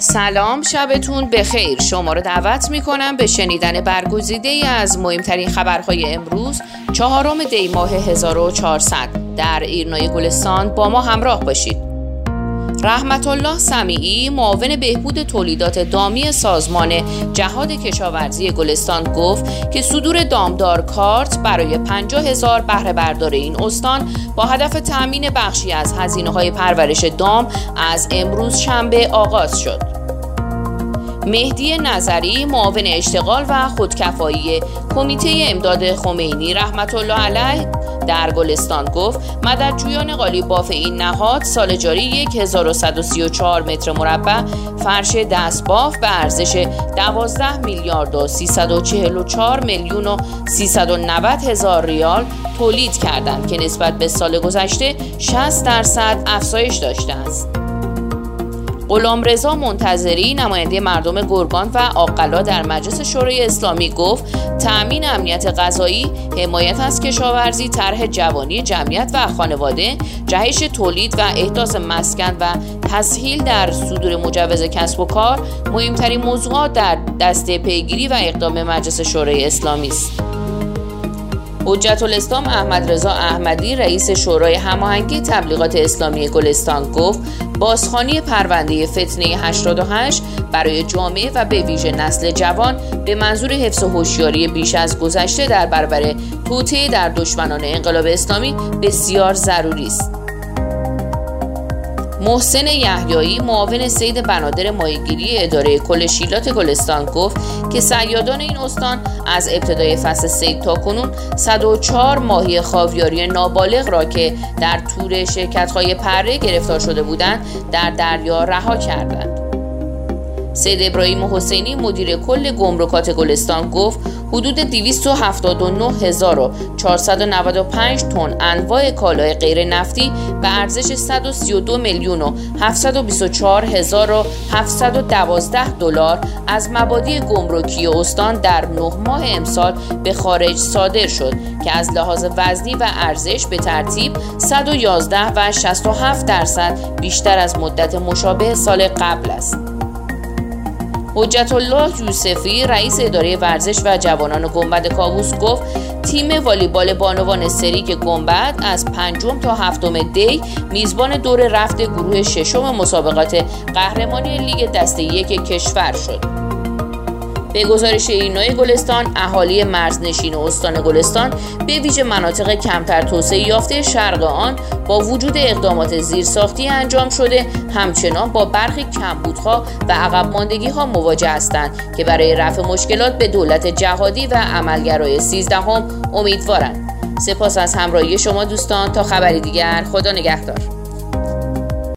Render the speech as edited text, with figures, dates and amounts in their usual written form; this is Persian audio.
سلام، شبتون بخیر. شما رو دعوت میکنم به شنیدن برگزیده‌ای از مهمترین خبرهای امروز 4 دی ماه 1400 در ایرنای گلستان. با ما همراه باشید. رحمت الله سمیعی، معاون بهبود تولیدات دامی سازمان جهاد کشاورزی گلستان گفت که صدور دامدار کارت برای 50,000 بهره بردار این استان با هدف تأمین بخشی از هزینه‌های پرورش دام از امروز شنبه آغاز شد. مهدی نظری، معاون اشتغال و خودکفایی کمیته امداد خمینی رحمت الله علیه در گلستان گفت مددجویان قالیباف این نهاد سال جاری 1134 متر مربع فرش دستباف به ارزش 12 میلیارد و 344 میلیون و 390 هزار ریال تولید کردند که نسبت به سال گذشته 60% افزایش داشته است. غلامرضا منتظری، نماینده مردم گرگان و عاقلا در مجلس شورای اسلامی گفت تأمین امنیت غذایی، حمایت از کشاورزی، طرح جوانی جمعیت و خانواده، جهش تولید و احداث مسکن و تسهیل در صدور مجوز کسب و کار مهمترین موضوعات در دسته پیگیری و اقدام مجلس شورای اسلامی است. حجت الاسلام احمد رضا احمدی، رئیس شورای هماهنگی تبلیغات اسلامی گلستان گفت بازخوانی پرونده فتنه 88 برای جامعه و به ویژه نسل جوان به منظور حفظ هوشیاری بیش از گذشته در برابر توطئه در دشمنان انقلاب اسلامی بسیار ضروری است. محسن یحیایی، معاون صید بنادر ماهیگیری اداره کل شیلات گلستان گفت که صیادان این استان از ابتدای فصل صید تا کنون 104 ماهی خاویاری نابالغ را که در تور شرکت‌های پره گرفتار شده بودند در دریا رها کردند. سید ابراهیم حسینی، مدیر کل گمرکات گلستان گفت حدود 279,495 تن انواع کالای غیر نفتی به ارزش 132 میلیون و 724,712 دلار از مبادی گمرکی استان در 9 ماه امسال به خارج صادر شد که از لحاظ وزنی و ارزش به ترتیب 111 و 67% بیشتر از مدت مشابه سال قبل است. حجت الله یوسفی، رئیس اداره ورزش و جوانان گنبد کاووس گفت تیم والیبال بانوان سریک گنبد از 5 تا 7 دی میزبان دور رفت گروه 6 مسابقات قهرمانی لیگ دسته 1 کشور شد. به گزارش ایرنای گلستان، اهالی مرزنشین استان گلستان به ویژه مناطق کمتر توسعه یافته شرق آن با وجود اقدامات زیرساختی انجام شده همچنان با برخی کمبودها و عقب ماندگی‌ها مواجه هستند که برای رفع مشکلات به دولت جهادی و عملگرای 13 امیدوارند. سپاس از همراهی شما دوستان. تا خبری دیگر، خدا نگهدار.